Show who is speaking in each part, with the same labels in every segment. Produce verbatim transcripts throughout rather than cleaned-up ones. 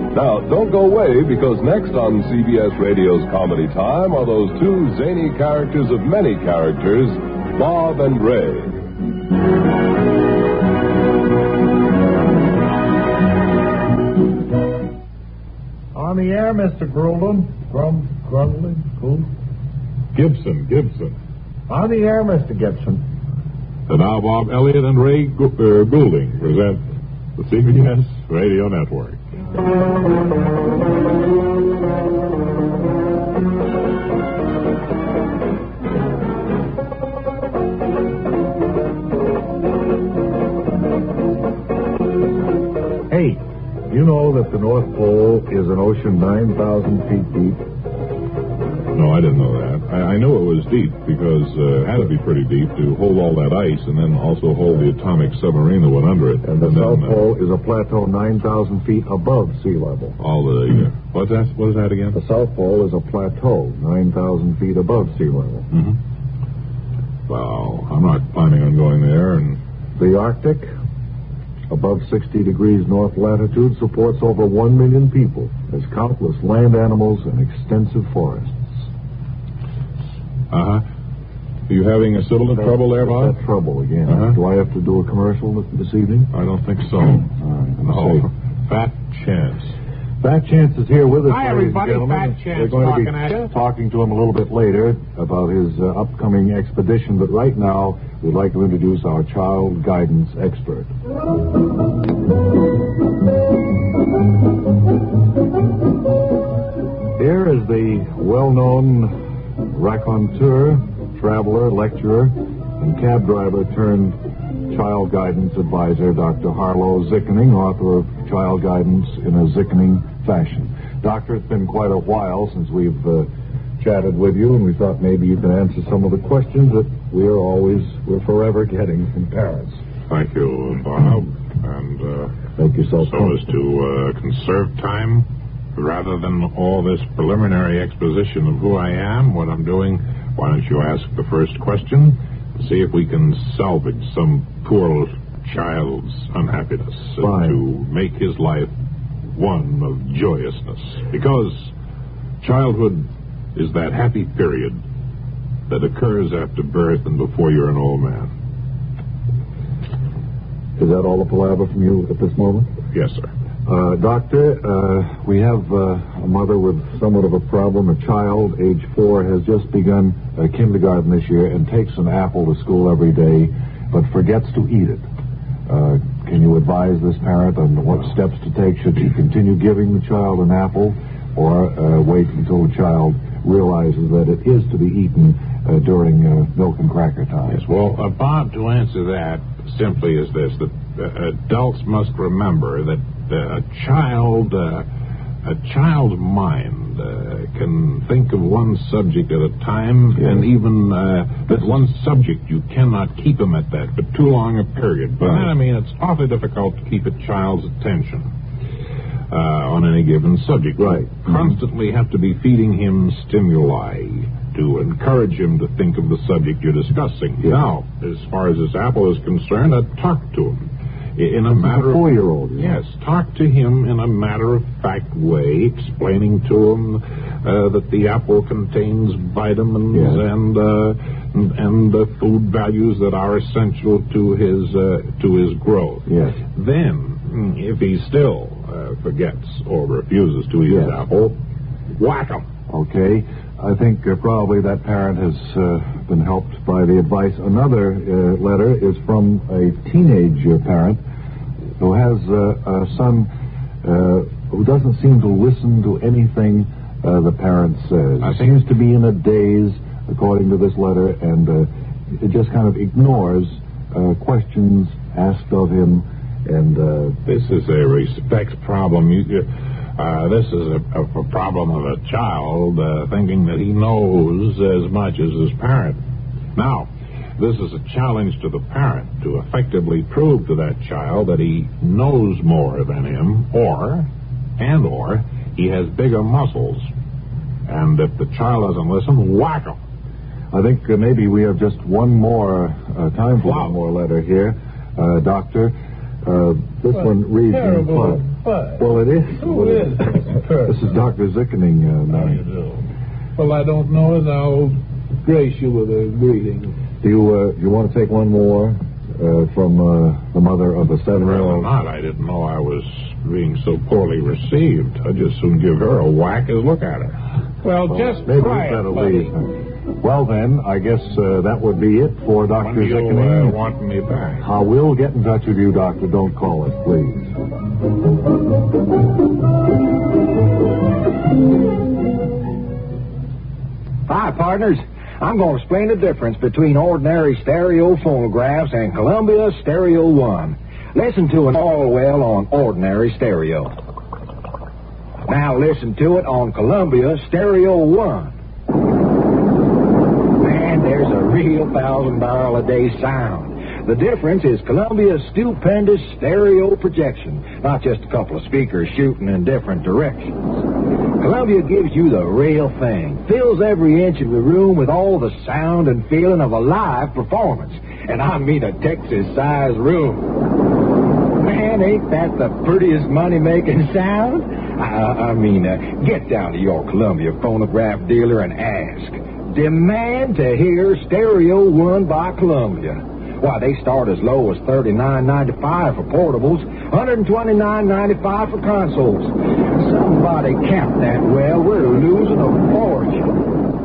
Speaker 1: Now, don't go away, because next on C B S Radio's Comedy Time are those two zany characters of many characters, Bob and Ray.
Speaker 2: On the air, Mister Grulden. Grum, Grundling, who?
Speaker 3: Gibson, Gibson.
Speaker 2: On the air, Mister Gibson.
Speaker 3: And now Bob Elliott and Ray Gu- uh, Goulding present the C B S Radio Network.
Speaker 2: Hey, you know that the North Pole is an ocean nine thousand feet deep?
Speaker 3: No, I didn't know that. I, I knew it was deep because uh, it had to be pretty deep to hold all that ice and then also hold the atomic submarine that went under it.
Speaker 2: And the
Speaker 3: and
Speaker 2: South
Speaker 3: then,
Speaker 2: Pole
Speaker 3: uh,
Speaker 2: is a plateau nine thousand feet above sea level.
Speaker 3: All the... Uh, what's that, what is that again?
Speaker 2: The South Pole is a plateau nine thousand feet above sea level.
Speaker 3: Mm-hmm. Well, I'm not planning on going there. And
Speaker 2: the Arctic, above sixty degrees north latitude, supports over one million people. There's countless land animals and extensive forests.
Speaker 3: Uh-huh. Are you having a little
Speaker 2: that,
Speaker 3: trouble there, Bob?
Speaker 2: That trouble again.
Speaker 3: Uh-huh.
Speaker 2: Do I have to do a commercial this evening?
Speaker 3: I don't think so.
Speaker 2: All right,
Speaker 3: No. Fat Chance.
Speaker 2: Fat Chance is here with us,
Speaker 4: Hi,
Speaker 2: ladies and
Speaker 4: everybody.
Speaker 2: gentlemen.
Speaker 4: Fat Chance
Speaker 2: We're going
Speaker 4: talking
Speaker 2: to
Speaker 4: at
Speaker 2: be
Speaker 4: you.
Speaker 2: talking to him a little bit later about his uh, upcoming expedition, but right now we'd like to introduce our child guidance expert. Here is the well-known raconteur, traveler, lecturer, and cab driver turned child guidance advisor, Doctor Harlow Zickening, author of Child Guidance in a Zickening Fashion. Doctor, it's been quite a while since we've uh, chatted with you, and we thought maybe you can answer some of the questions that we are always, we're forever getting from parents.
Speaker 3: Thank you, Bob. And uh,
Speaker 2: Make yourself
Speaker 3: so as to uh, conserve time, rather than all this preliminary exposition of who I am, what I'm doing, why don't you ask the first question, see if we can salvage some poor child's unhappiness and
Speaker 2: Fine.
Speaker 3: to make his life one of joyousness. Because childhood is that happy period that occurs after birth and before you're an old man.
Speaker 2: Is that all the palaver from you at this moment?
Speaker 3: Yes, sir.
Speaker 2: Uh, doctor, uh, we have uh, a mother with somewhat of a problem. A child, age four, has just begun uh, kindergarten this year and takes an apple to school every day, but forgets to eat it. Uh, can you advise this parent on what steps to take? Should she continue giving the child an apple, or uh, wait until the child realizes that it is to be eaten uh, during uh, milk and cracker time?
Speaker 3: Yes, well, uh, Bob, to answer that simply is this, that uh, adults must remember that uh, a child, uh, a child's mind uh, can think of one subject at a time, yes. and even uh, that one subject, you cannot keep him at that for too long a period. But
Speaker 2: right.
Speaker 3: I mean, it's awfully difficult to keep a child's attention uh, on any given subject.
Speaker 2: Right.
Speaker 3: You constantly have to be feeding him stimuli to encourage him to think of the subject you're discussing.
Speaker 2: Yes.
Speaker 3: Now, as far as this apple is concerned, I'd talk to him in a
Speaker 2: That's
Speaker 3: matter
Speaker 2: a four-year-old.
Speaker 3: of yes, talk to him in a matter-of-fact way, explaining to him uh, that the apple contains vitamins
Speaker 2: yes.
Speaker 3: and uh, and, and the food values that are essential to his uh, to his growth.
Speaker 2: Yes.
Speaker 3: Then, if he still uh, forgets or refuses to eat
Speaker 2: yes.
Speaker 3: his apple, whack him.
Speaker 2: Okay. I think uh, probably that parent has uh, been helped by the advice. Another uh, letter is from a teenage uh, parent who has uh, a son uh, who doesn't seem to listen to anything uh, the parent says.
Speaker 3: I
Speaker 2: He
Speaker 3: think
Speaker 2: seems to be in a daze, according to this letter, and uh, it just kind of ignores uh, questions asked of him. And uh,
Speaker 3: this is a respect problem. You, you, uh, this is a, a, a problem of a child uh, thinking that he knows as much as his parent. Now, this is a challenge to the parent to effectively prove to that child that he knows more than him, or, and or, he has bigger muscles. And if the child doesn't listen, whack him.
Speaker 2: I think uh, maybe we have just one more uh, time for
Speaker 3: wow.
Speaker 2: one more letter here, uh, Doctor. Uh, this
Speaker 4: well,
Speaker 2: one reads in
Speaker 4: terrible,
Speaker 2: part.
Speaker 4: fine.
Speaker 2: Well, it is.
Speaker 4: Who
Speaker 2: Well,
Speaker 4: is this person?
Speaker 2: This is Doctor Zickening. Uh,
Speaker 4: How
Speaker 2: now.
Speaker 4: you do? Well, I don't know as I'll grace you with a greeting.
Speaker 2: Do you, uh, do you want to take one more uh, from uh, the mother of a
Speaker 3: Rather
Speaker 2: seven-year-old?
Speaker 3: not. I didn't know I was being so poorly received. I'd just soon give her a whack as look at her.
Speaker 4: Well, just
Speaker 2: Maybe
Speaker 4: try
Speaker 2: we'd
Speaker 4: it,
Speaker 2: better
Speaker 4: buddy.
Speaker 2: leave. Well, then, I guess uh, that would be it for
Speaker 3: When
Speaker 2: Doctor
Speaker 3: do you uh,
Speaker 2: Zickening.
Speaker 3: want me back?
Speaker 2: I will get in touch with you, Doctor. Don't call us, please.
Speaker 5: Hi, partners. I'm going to explain the difference between ordinary stereo phonographs and Columbia Stereo One. Listen to it all well on ordinary stereo. Now listen to it on Columbia Stereo One. Man, there's a real thousand barrel a day sound. The difference is Columbia's stupendous stereo projection, not just a couple of speakers shooting in different directions. Columbia gives you the real thing, fills every inch of the room with all the sound and feeling of a live performance. And I mean a Texas-sized room. Man, ain't that the prettiest money-making sound? I, I mean, uh, get down to your Columbia phonograph dealer and ask. Demand to hear Stereo One by Columbia. Why, they start as low as thirty-nine ninety-five for portables, one twenty-nine ninety-five for consoles. Somebody count that well. We're losing a fortune.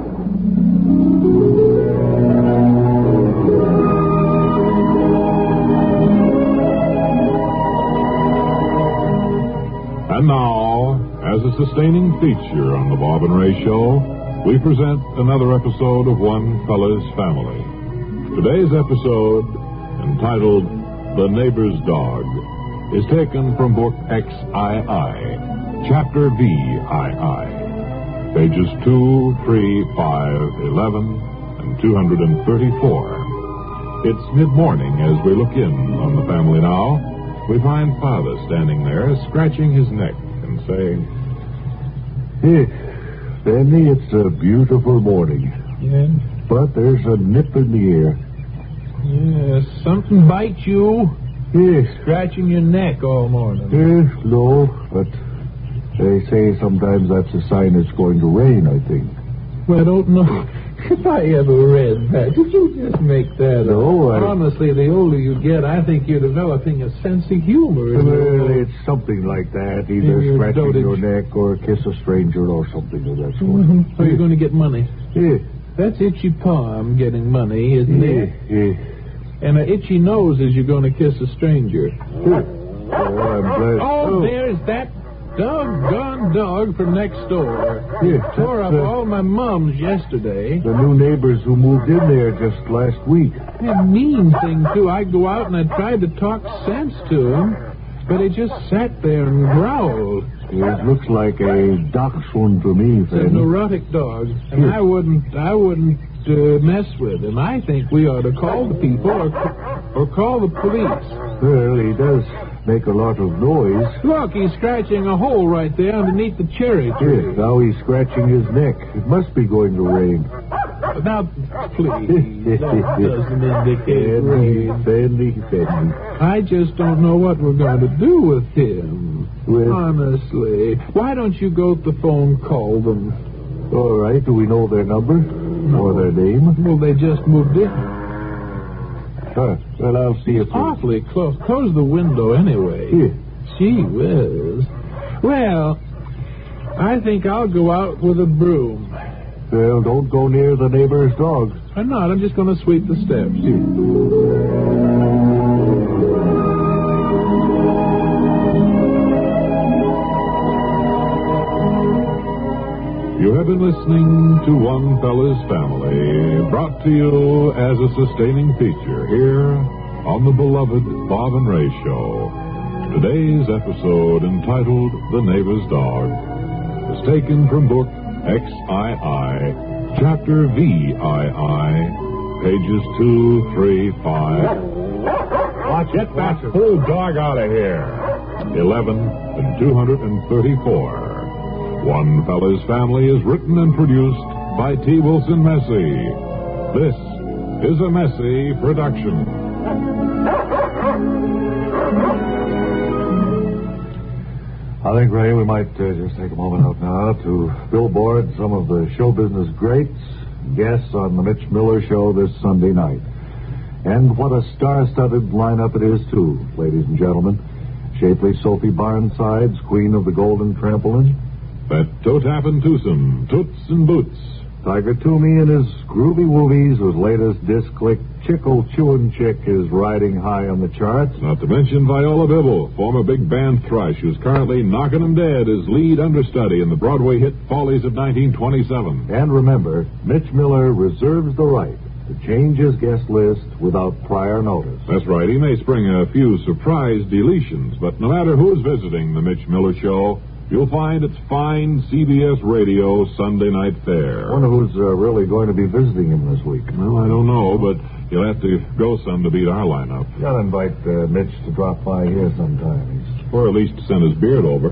Speaker 3: And now, as a sustaining feature on the Bob and Ray Show, we present another episode of One Fella's Family. Today's episode, entitled The Neighbor's Dog, is taken from book X I I, Chapter V I I, pages two, three, five, eleven, and two hundred thirty-four. It's mid-morning as we look in on the family now. We find Father standing there, scratching his neck and saying,
Speaker 2: Hey, Sandy, it's a beautiful morning.
Speaker 4: Yeah?
Speaker 2: But there's a nip in the air.
Speaker 4: Yeah, something bites you.
Speaker 2: Yes.
Speaker 4: Scratching your neck all morning.
Speaker 2: Yes, no, but they say sometimes that's a sign it's going to rain, I think.
Speaker 4: Well, I don't know if I ever read that. Did you just make that
Speaker 2: No,
Speaker 4: up?
Speaker 2: I-
Speaker 4: Honestly, the older you get, I think you're developing a sense of humor. in your-
Speaker 2: Well, it's something like that, either
Speaker 4: your
Speaker 2: scratching
Speaker 4: dotage.
Speaker 2: your neck or kiss a stranger or something of that sort.
Speaker 4: Mhm. So you're going to get money.
Speaker 2: Yeah,
Speaker 4: That's itchy palm getting money, isn't
Speaker 2: yeah,
Speaker 4: it?
Speaker 2: yeah.
Speaker 4: And an itchy nose is you're going to kiss a stranger.
Speaker 2: Oh, I'm glad.
Speaker 4: Oh, there's that doggone dog from next door.
Speaker 2: Yeah,
Speaker 4: Tore up
Speaker 2: that's, uh,
Speaker 4: all my mums yesterday.
Speaker 2: the new neighbors who moved in there just last week.
Speaker 4: A mean thing, too. I go out and I tried to talk sense to him, but he just sat there and growled.
Speaker 2: It looks like a dachshund to me,
Speaker 4: It's a
Speaker 2: Fanny.
Speaker 4: neurotic dog, and I wouldn't, I wouldn't uh, mess with him. I think we ought to call the people or, or call the police.
Speaker 2: Well, he does make a lot of noise.
Speaker 4: Look, he's scratching a hole right there underneath the cherry tree.
Speaker 2: Yes, now he's scratching his neck. It must be going to rain.
Speaker 4: Now, please, that doesn't indicate
Speaker 2: Sandy,
Speaker 4: rain.
Speaker 2: Sandy, Sandy.
Speaker 4: I just don't know what we're going to do with him.
Speaker 2: Well-
Speaker 4: Honestly. Why don't you go to the phone, call them?
Speaker 2: All right, do we know their number? Or their name?
Speaker 4: Well, they just moved in.
Speaker 2: Huh. Well, I'll see if...
Speaker 4: Awfully close. Close the window anyway.
Speaker 2: Here.
Speaker 4: Gee whiz. Well, I think I'll go out with a broom.
Speaker 2: Well, don't go near the neighbor's dog.
Speaker 4: I'm not. I'm just going to sweep the steps.
Speaker 3: You have been listening to One Fella's Family, brought to you as a sustaining feature here on the beloved Bob and Ray Show. Today's episode, entitled The Neighbor's Dog, is taken from book X I I, Chapter V I I, pages two, three, five.
Speaker 2: Watch
Speaker 3: Get that fool dog out of here. eleven and two hundred thirty-four. One Fella's Family is written and produced by T. Wilson Massey. This is a Massey production.
Speaker 2: I think, Ray, we might uh, just take a moment out now to billboard some of the show business greats, guests on the Mitch Miller Show this Sunday night. And what a star-studded lineup it is, too, ladies and gentlemen. Shapely Sophie Barnsides, queen of the Golden Trampoline.
Speaker 3: That Toe Tappin' Twosome, Toots and Boots.
Speaker 2: Tiger Toomey and his groovy woovies, whose latest disc click, Chickle Chewin' Chick, is riding high on the charts.
Speaker 3: Not to mention Viola Bibble, former big band thrush, who's currently knocking 'em dead as lead understudy in the Broadway hit Follies of nineteen twenty-seven.
Speaker 2: And remember, Mitch Miller reserves the right to change his guest list without prior notice.
Speaker 3: That's right. He may spring a few surprise deletions, but no matter who's visiting the Mitch Miller Show, you'll find it's fine C B S Radio Sunday night fare.
Speaker 2: I wonder who's uh, really going to be visiting him this week.
Speaker 3: Well, I don't know, but you'll have to go some to beat our lineup.
Speaker 2: You gotta invite uh, Mitch to drop by here sometime. He's...
Speaker 3: Or at least to send his beard over.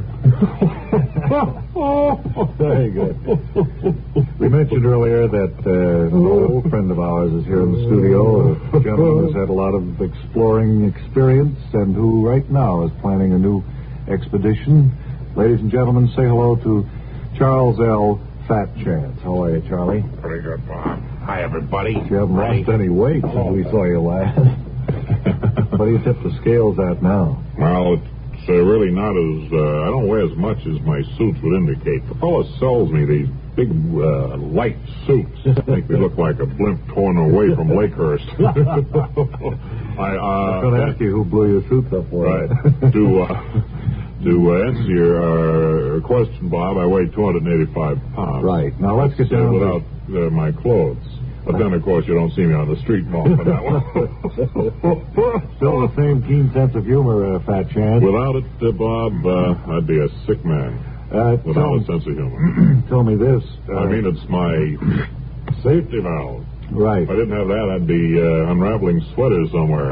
Speaker 2: Very good. We mentioned earlier that uh, an old friend of ours is here in the studio, a gentleman who's had a lot of exploring experience and who right now is planning a new expedition. Ladies and gentlemen, say hello to Charles L. Fat Chance. How are you, Charlie?
Speaker 3: Pretty good, Bob. Hi, everybody.
Speaker 2: You haven't lost any weight since we saw you last. What do you tip the scales at now?
Speaker 3: Well, it's uh, really not as... Uh, I don't weigh as much as my suits would indicate. The fellow sells me these big, uh, light suits. Make me look like a blimp torn away from Lakehurst. I, uh,
Speaker 2: I was going to ask you who blew your suits up for.
Speaker 3: Right. to, uh... To uh, answer your uh, question, Bob, I weigh two hundred eighty-five pounds.
Speaker 2: Right. Now, let's get down
Speaker 3: without
Speaker 2: to...
Speaker 3: uh, my clothes. But then, of course, you don't see me on the street more for that one.
Speaker 2: Still the same keen sense of humor, uh, Fat Chance.
Speaker 3: Without it, uh, Bob, uh, I'd be a sick man.
Speaker 2: Uh,
Speaker 3: without
Speaker 2: tell,
Speaker 3: a sense of humor.
Speaker 2: Tell me this. Uh,
Speaker 3: I mean, it's my safety valve.
Speaker 2: Right.
Speaker 3: If I didn't have that, I'd be uh, unraveling sweaters somewhere.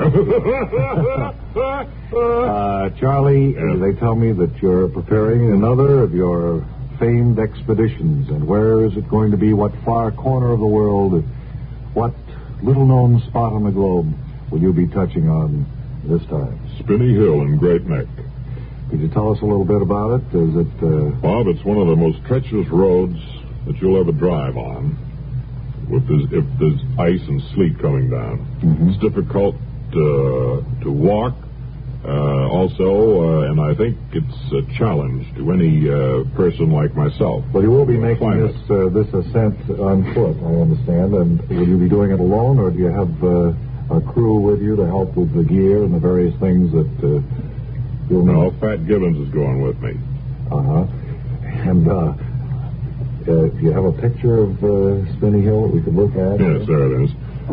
Speaker 2: uh, Charlie,
Speaker 3: yeah.
Speaker 2: They tell me that you're preparing another of your famed expeditions. And where is it going to be? What far corner of the world? What little-known spot on the globe will you be touching on this time?
Speaker 3: Spinney Hill in Great Neck.
Speaker 2: Could you tell us a little bit about it? Is it... Uh...
Speaker 3: Bob, it's one of the most treacherous roads that you'll ever drive on. With this, if there's ice and sleet coming down.
Speaker 2: Mm-hmm.
Speaker 3: It's difficult uh, to walk. Uh, also, uh, and I think it's a challenge to any uh, person like myself.
Speaker 2: But you will be making this uh, this ascent on foot, I understand. And will you be doing it alone, or do you have uh, a crew with you to help with the gear and the various things that uh, you'll
Speaker 3: No,
Speaker 2: need?
Speaker 3: Fat Gibbons is going with me.
Speaker 2: Uh-huh. And, uh... Uh, do you have a picture of uh, Spinney Hill that we could look at?
Speaker 3: Yes, there it is.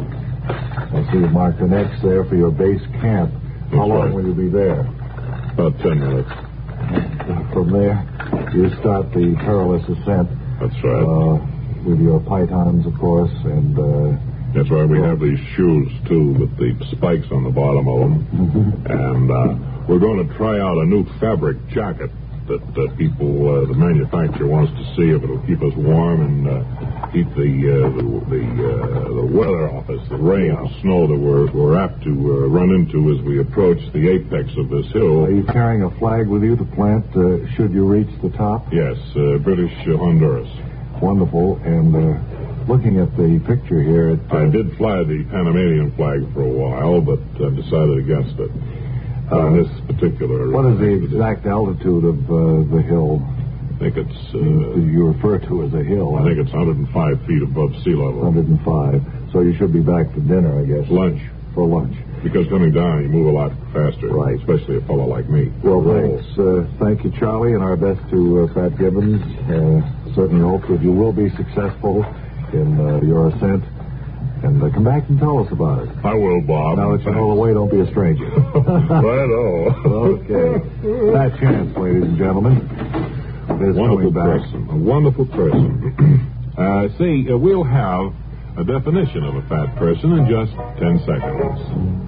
Speaker 2: I see you marked an X there for your base camp.
Speaker 3: That's
Speaker 2: How long
Speaker 3: right.
Speaker 2: will you be there?
Speaker 3: About ten minutes.
Speaker 2: From there, you start the perilous ascent.
Speaker 3: That's right.
Speaker 2: Uh, with your pythons, of course, and... Uh,
Speaker 3: That's why we have these shoes, too, with the spikes on the bottom of them.
Speaker 2: Mm-hmm.
Speaker 3: And uh, we're going to try out a new fabric jacket that uh, people, uh, the manufacturer wants to see if it'll keep us warm and uh, keep the uh, the the, uh, the weather off us, the rain and snow that we're, we're apt to uh, run into as we approach the apex of this hill.
Speaker 2: Are you carrying a flag with you to plant uh, should you reach the top?
Speaker 3: Yes, uh, British uh, Honduras.
Speaker 2: Wonderful. And uh, looking at the picture here... It, uh,
Speaker 3: I did fly the Panamanian flag for a while, but I decided against it. Uh, this particular...
Speaker 2: What is the exact altitude of uh, the hill?
Speaker 3: I think it's... Uh,
Speaker 2: you refer to as a hill.
Speaker 3: I think it's one hundred five feet above sea level.
Speaker 2: one hundred five. So you should be back for dinner, I guess.
Speaker 3: Lunch.
Speaker 2: For lunch.
Speaker 3: Because coming down, you move a lot faster.
Speaker 2: Right.
Speaker 3: Especially a fellow like me.
Speaker 2: Well, thanks. Uh, thank you, Charlie, and our best to uh, Fat Gibbons. Uh, certainly hope that you will be successful in uh, your ascent. And uh, come back and tell us about it.
Speaker 3: I will, Bob.
Speaker 2: Now that you know the way, don't be a stranger.
Speaker 3: Right-o.
Speaker 2: Okay. Fat Chance, ladies and gentlemen. Is
Speaker 3: wonderful
Speaker 2: coming back.
Speaker 3: person. A wonderful person. uh, see, uh, we'll have a definition of a fat person in just ten seconds.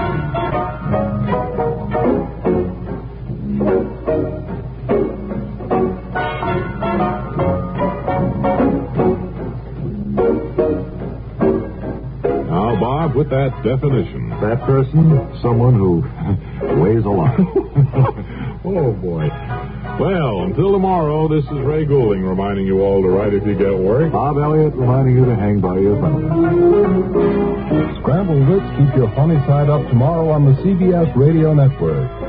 Speaker 3: With that definition.
Speaker 2: That person, someone who weighs a lot.
Speaker 3: Oh, boy. Well, until tomorrow, this is Ray Goulding reminding you all to write if you get work.
Speaker 2: Bob Elliott reminding you to hang by your thumbs.
Speaker 1: Scrambled Wits keep your funny side up tomorrow on the C B S Radio Network.